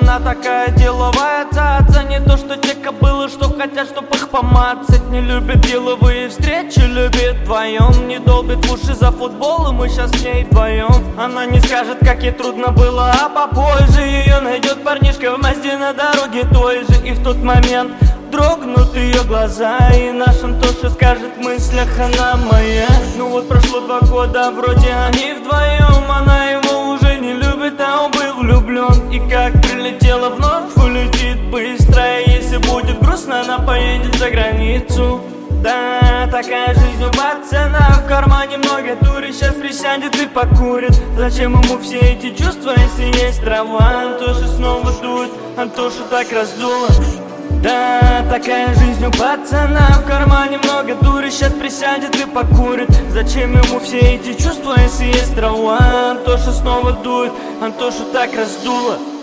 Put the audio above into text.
она такая деловая цаца. Не то что те кобылы, что хотят, чтоб их помацать. Не любит деловые встречи, любит вдвоем. Не долбит в уши за футбол, и мы щас с ней вдвоем. Она не скажет, как ей трудно было, а попозже ее найдет парнишка в Мазде на дороге той же. И в тот момент дрогнут ее глаза, и наш Антоша скажет в мыслях: она моя. Ну вот прошло 2 года, вроде они вдвоем. Она его уже не любит, а он был влюблен. И как прилетела, вновь улетит быстро. И если будет грустно, она поедет за границу. Да, такая жизнь у пацана. В кармане много дури, сейчас присядет и покурит. Зачем ему все эти чувства, если есть трава? Антоша снова дует, Антоша так раздуло. Да, такая жизнь у пацана. В кармане много дури, сейчас присядет и покурит. Зачем ему все эти чувства, если есть трава? Антоша снова дует, Антоша так раздуло.